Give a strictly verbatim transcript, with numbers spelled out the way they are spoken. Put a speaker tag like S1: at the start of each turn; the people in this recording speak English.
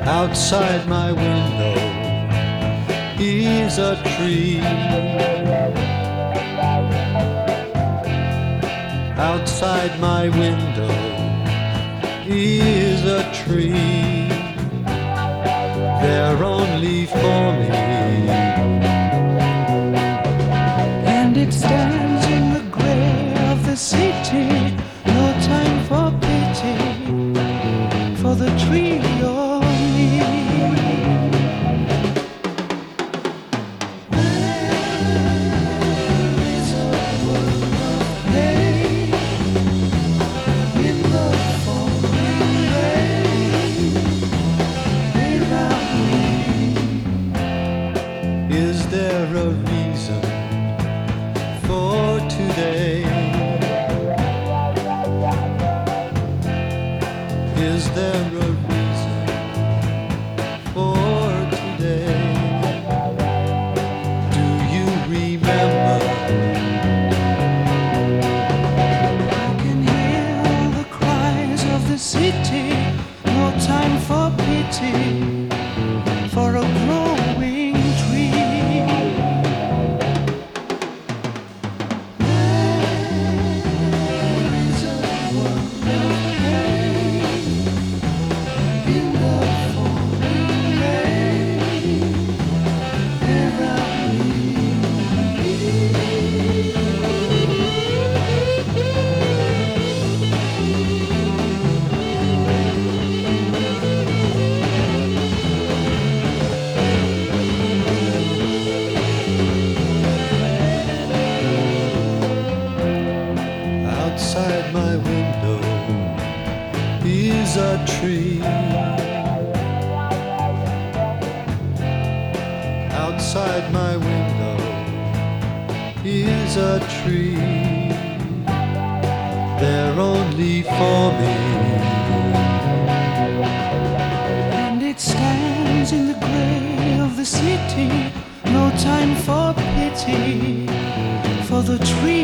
S1: Outside my window is a tree. Outside my window is a tree. They're only for me,
S2: and it stands in the gray of the city. No time for pity for the tree or me.
S1: Is there a reason for today? Is there a reason for today? Do you remember?
S2: I can hear the cries of the city. No time for pity for a growing tree.
S1: Outside my window is a tree. Outside my window is a tree. They're only for me,
S2: And it stands in the gray of the city. No time for pity for the tree